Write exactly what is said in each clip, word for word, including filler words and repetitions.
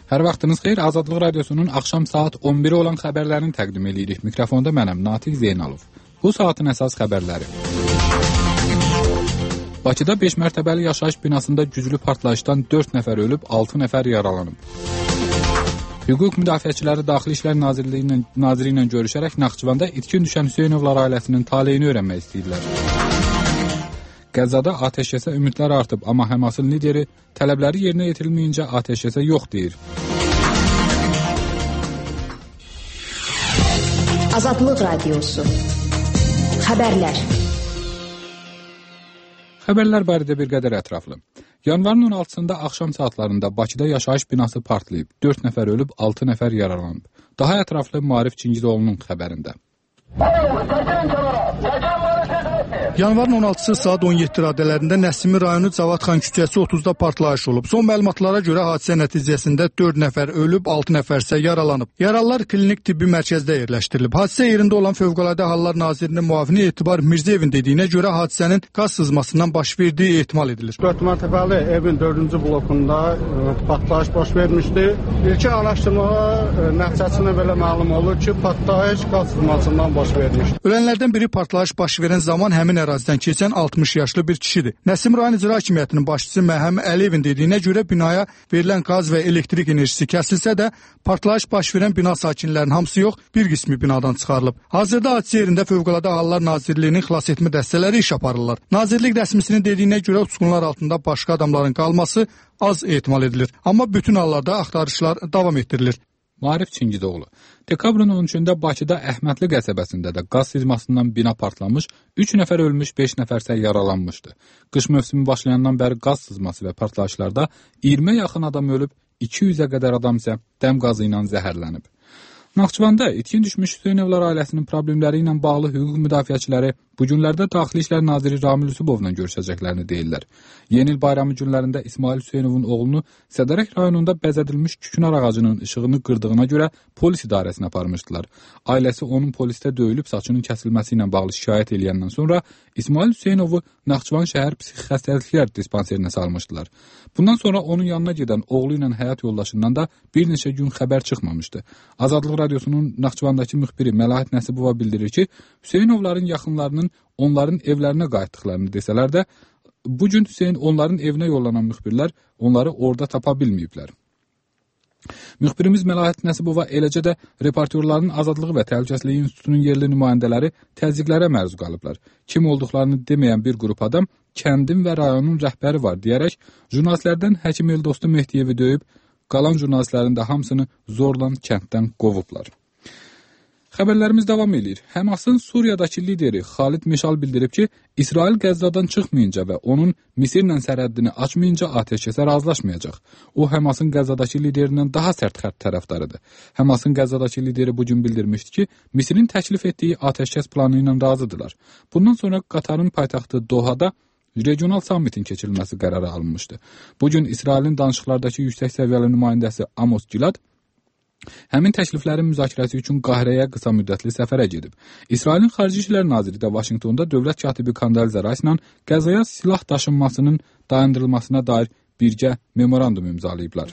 Hər vaxtınız xeyir, Azadlıq Radiosunun axşam saat on biri olan xəbərlərini təqdim edirik. Mikrofonda mənəm, Natiq Zeynalov. Bu saatin əsas xəbərləri. Bakıda beş mərtəbəli yaşayış binasında güclü partlayışdan dörd nəfər ölüb, altı nəfər yaralanıb. Hüquq müdafiəçiləri Daxili İşlər Nazirliyi ilə, naziri ilə görüşərək Naxçıvanda itkin düşən Hüseynovlar ailəsinin taleyini öyrənmək istəyirlər. Qəzzada atəşkəsə ümidlər artıb, amma Həmasın lideri tələbləri yerinə yetirilməyincə atəşkəsə yox deyir. Azadlıq Radiosu. Xəbərlər. Xəbərlər barədə bir qədər ətraflı. Yanvarın on altısında axşam saatlarında Bakıda yaşayış binası partlayıb, dörd nəfər ölüb, altı nəfər yaralanıb. Daha ətraflı Maarif Çingizoğlu'nun xəbərində. Yanvarın on altısı saat on yeddi radələrində Nəsimi rayonu Cavadxan küçəsi otuzda partlayış olub. Son məlumatlara görə hadisə nəticəsində dörd nəfər ölüb, altı nəfər isə yaralanıb. Yaralılar klinik tibbi mərkəzdə yerləşdirilib. Hadisə yerində olan Fövqəladə Hallar Nazirinin müavini Etibar Mirzəyevin dediyinə görə hadisənin qaz sızmasından baş verdiyi ehtimal edilir. dörd mərtəbəli evin dördüncü blokunda partlayış baş vermişdi. İlkin araşdırmalar nəticəsində belə məlum olur ki, partlayış qaz sızmasından baş vermişdi. Ölənlərdən biri partlayış baş verən zaman həmin ərazidən keçən altmış yaşlı bir kişidir. Nəsim rayon İcra Hakimiyyətinin başçısı Məhəmməd Əliyevin dediyinə görə binaya verilən qaz və elektrik enerjisi kəsilsə də partlayış baş verən bina sakinlərinin hamısı yox, bir qismi binadan çıxarılıb. Hazırda hadisə yerində Fövqəladə Hallar Nazirliyinin xilas etmə dəstələri iş aparırlar. Nazirlik rəsmisinin dediyinə görə uçqunlar altında başqa adamların qalması az ehtimal edilir. Amma bütün hallarda axtarışlar davam etdirilir. Maarif Çingizoğlu. Dekabrın on üçündə Bakıda Əhmədli qəsəbəsində də qaz sızmasından bina partlamış, üç nəfər ölmüş, beş nəfər isə yaralanmışdı. Qış mövsümü başlayandan bəri qaz sızması və partlayışlarda iyirmiyə yaxın adam ölüb, iki yüzə qədər adam isə dəm qazı ilə zəhərlənib. Naxçıvanda itkin düşmüş Hüseynovlar ailəsinin problemləri ilə bağlı hüquq müdafiəçiləri bu günlərdə Daxili İşlər Naziri Ramil Yusubovla görüşəcəklərini deyirlər. Yeni il bayramı günlərində İsmail Hüseynovun oğlunu Sədərək rayonunda bəzədilmiş kükünar ağacının işığını qırdığına görə polis idarəsinə aparmışdılar. Ailəsi onun polisdə döyülüb saçının kəsilməsi ilə bağlı şikayət edəndən sonra İsmail Hüseynovu Naxçıvan şəhər psixi xəstəliklər dispanserinə salmışdılar. Bundan sonra onun yanına gedən oğlu ilə həyat yoldaşından da bir neçə gün xəbər çıxmamışdı. Azadlıq Radiosunun Naxçıvandakı müxbiri Məlahət Nəsibova bildirir ki, Hüseynovların yaxınlarının onların evlərinə qayıtdıqlarını desələr də, bu gün Hüseyn onların evinə yollanan müxbirlər onları orada tapa bilməyiblər. Müxbirimiz Məlahət Nəsibova eləcə də reportyorların Azadlığı və Təhlükəsizliyi İnstitutunun yerli nümayəndələri təzyiqlərə məruz qalıblar. Kim olduqlarını deməyən bir qrup adam kəndin və rayonun rəhbəri var deyərək jurnalistlərdən Həkim Eldostu Mehdiyevi döyüb, qalan jurnalistlərin də hamısını zorla kənddən qovublar. Xəbərlərimiz davam edir. Həmasın Suriyadakı lideri Xalid Meşal bildirib ki, İsrail Qəzzadan çıxmayınca və onun Misirlə sərhəddini açmayınca atəşkəsə razılaşmayacaq. O, Həmasın Qəzzadakı liderindən daha sərt xətt tərəfdarıdır. Həmasın Qəzzadakı lideri bugün bildirmişdi ki, Misirin təklif etdiyi atəşkəs planı ilə razıdırlar. Bundan sonra Qatarın paytaxtı Dohada regional sammitin keçirilməsi qərarı alınmışdı. Bugün İsrailin danışıqlardakı yüksək səviyyəli nümayəndəsi Amos Gilad həmin təkliflərin müzakirəsi üçün Qahirəyə qısa müddətli səfərə gedib. İsrailin Xarici İşlər Naziri də Vaşinqtonda dövlət katibi Kandaliza Rice ilə Qəzzaya silah daşınmasının dayandırılmasına dair birgə memorandum imzalayıblar.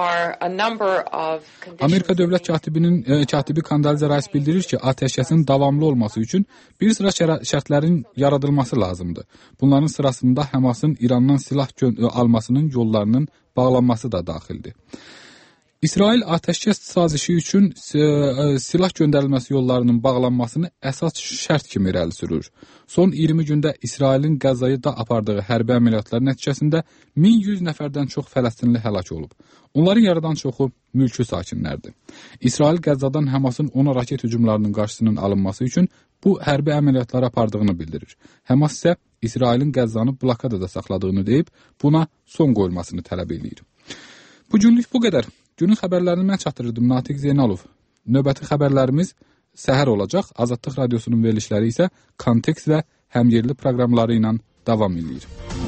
Amerika dövlət katibinin e, katibi Kandaliza Rice bildirir ki, atəşkəsin davamlı olması üçün bir sıra şərtlərin yaradılması lazımdır. Bunların sırasında Həmasın İrandan silah almasının yollarının bağlanması da daxildir. İsrail atəşkəs sazişi üçün silah göndərilməsi yollarının bağlanmasını əsas şərt kimi irəli sürür. Son iyirmi gündə İsrailin Qəzzayı da apardığı hərbi əməliyyatlar nəticəsində min yüz nəfərdən çox Fələstinli həlak olub. Onların yarıdan çoxu mülki sakinlərdir. İsrail Qəzzadan Həmasın ona raket hücumlarının qarşısının alınması üçün bu hərbi əməliyyatları apardığını bildirir. Həmas isə İsrailin Qəzzanı blokadada saxladığını deyib, buna son qoyulmasını tələb edir. Bu günlük bu qədər. Günün xəbərlərini mən çatdırırdım, Natiq Zeynalov. Növbəti xəbərlərimiz səhər olacaq. Azadlıq Radiosunun verilişləri isə kontekst və həmyerli proqramları ilə davam edir.